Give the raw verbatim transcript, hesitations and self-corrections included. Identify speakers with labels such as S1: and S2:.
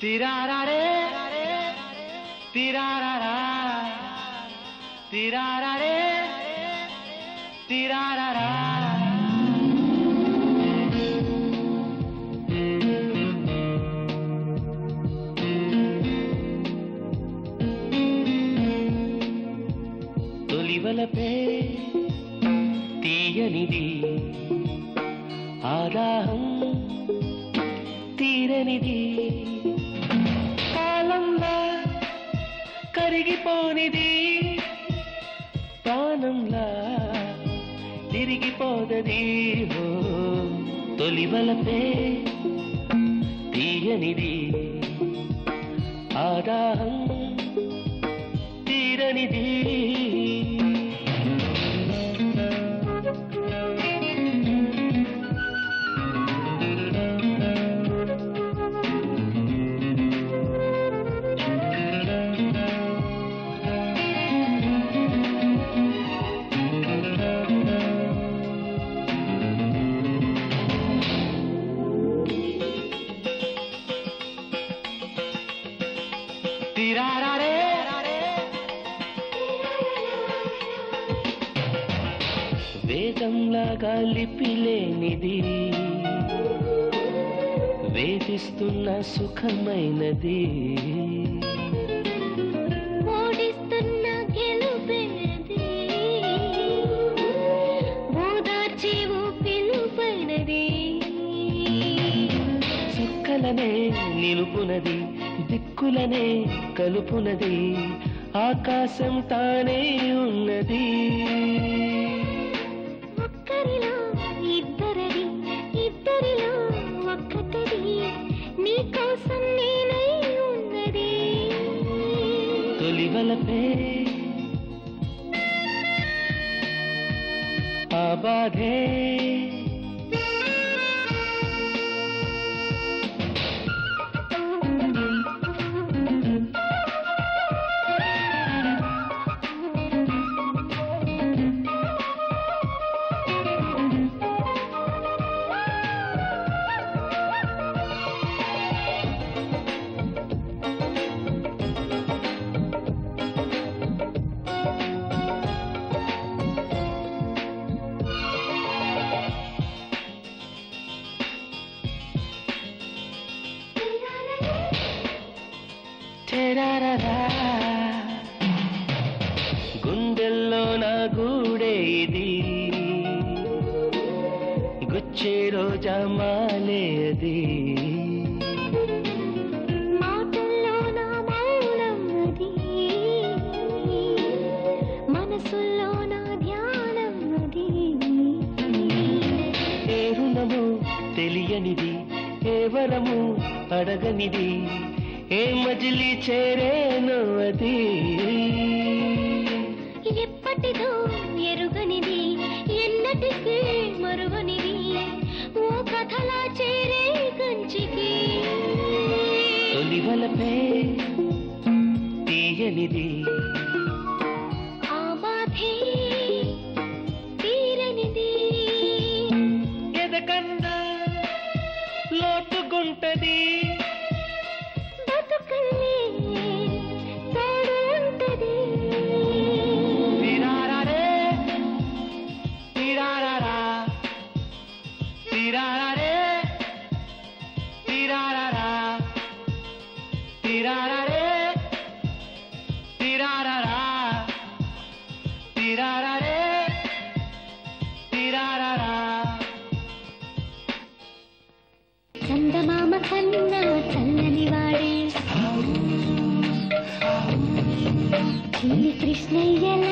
S1: తిరారారే తిరారారా తిరారారే తిరారారా తొలివలపే తీయనిది ఆదాహం తీరనిది కాలంలా కరిగిపోనిది ప్రాణంలా తిరిగిపోదది తొలివలపే తీయనిది ఆదాహం తీరనిది వేదంలాగా లిపిలేనిది వేధిస్తున్న సుఖమైనది
S2: ఓడిస్తున్న గెలుపైనది ఓదార్చే పిలుపైనది
S1: సుక్కలనే నిలుపునది దిక్కులనే కలుపునది ఆకాశం తానే ఉన్నది
S2: ఒక్కరిలో ఇద్దరది ఇద్దరిలో ఒక్కటది నీ కోసం నేనై ఉన్నది
S1: తొలివలపే ఆ బాధే గుండెల్లో నా గూడే ఇది గుచ్చే రోజా మాలేది
S2: మాటల్లో నా మౌనం అది మనసుల్లో నా ధ్యానం అది
S1: ఏ రుణము తెలియనిది ఏ వరము అడగనిది ఏ మజిలీ చేరేను అది
S2: ఎప్పటిదో ఎరుగనిది ఎన్నటికీ మరువనిది ఓ కథలా చేరే కంచికి
S1: తొలివలపే తీయనిది
S2: ఆ బాధే తీరనిది
S1: ఎదకన్నా లోతుగుంటది
S2: బతుకల్లే తోడు ఉంటది
S1: తిరారారే తిరారారా తిరారారే తిరారారా తిరారారే తిరారారా తిరారారే తిరారారా
S2: చందమామ కన్నా చల్లని వాడే చిన్ని కృష్ణయ్యలా